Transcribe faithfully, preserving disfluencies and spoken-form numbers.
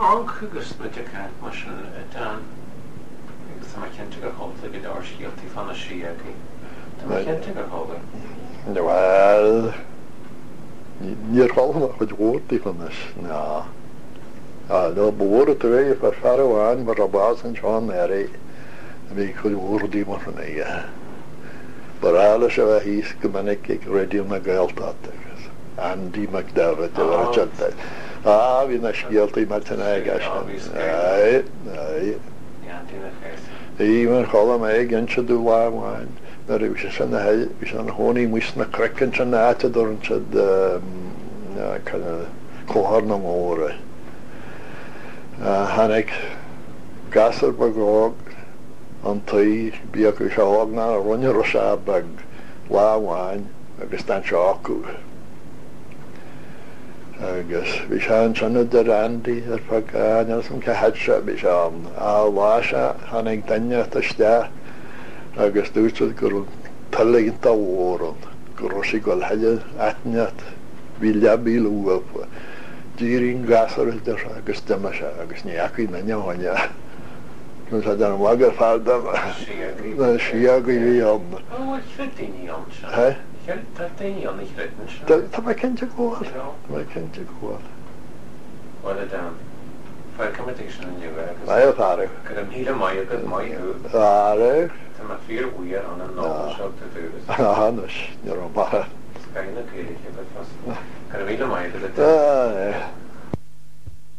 anchugus na de cat mar dan agus ma cinnte go hála go dar scialtaí fanna siagaí. Tá ma cinnte go hála. Wel, níor hála chuid bhórtaí fannas, ná. A no bhór a ré ar farháin mar a bás an seán éí a bhí chuid bhórdaí mar fan ige. Barála se bheith híos go minic ag réidiú na Gaeltacht agus Andy McDermott a bhar teanta. A bhí na scialtaí mar tan aige sin. Ai, ai. Í mar chola mé ginse dú láháin. Nar bhí sé sin na bhí sé an hónaí muis na cricin sin na áte dúrin se cóthar na móra. Hannig gasar bagóg an taí bí acu seágna a runne rosa bag láháin agus dan se acu. Agus bhí se an sinna de Randy ar fagáin ar san ceheadse bhí se an á láise hannig daine taiste agus dúsad gur talín tá hóran gur rosí goil heile etneat bhí lebí luúpa. Dírín gasar agus dyma se agus ní acu na nehaine. Nus a dan wagar fardam na siag i bhí an. Oh, chrytini an se. He? Chrytini an i chrytin se. Tá mae cynta gwael. Tá mae cynta gwael. Wel y dan. Ffa'r competition yn yw e. Mae o farw. Gyda mhyd y mai o gyda mai yw. Farw. Dyma ffyr wir an yn nôl siog dy ddwys. Ah, nus. Nid o'n bara. Sgain y geirig i beth fas. Gyda mhyd y mai o gyda Ah,